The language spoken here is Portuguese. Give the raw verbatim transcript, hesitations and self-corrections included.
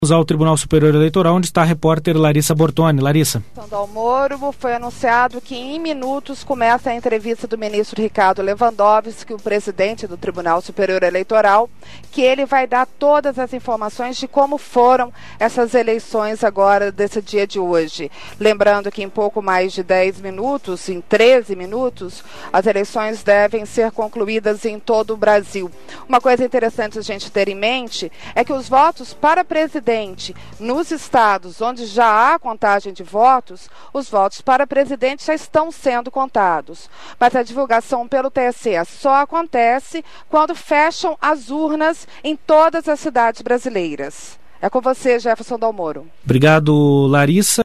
Ao Tribunal Superior Eleitoral, onde está a repórter Larissa Bortoni. Larissa. Ao Moro, foi anunciado que em minutos começa a entrevista do ministro Ricardo Lewandowski, o presidente do Tribunal Superior Eleitoral, que ele vai dar todas as informações de como foram essas eleições agora desse dia de hoje. Lembrando que em pouco mais de dez minutos, em treze minutos, as eleições devem ser concluídas em todo o Brasil. Uma coisa interessante a gente ter em mente é que os votos para presidente nos estados onde já há contagem de votos, os votos para presidente já estão sendo contados. Mas a divulgação pelo T S E só acontece quando fecham as urnas em todas as cidades brasileiras. É com você, Jefferson Dalmoro. Obrigado, Larissa.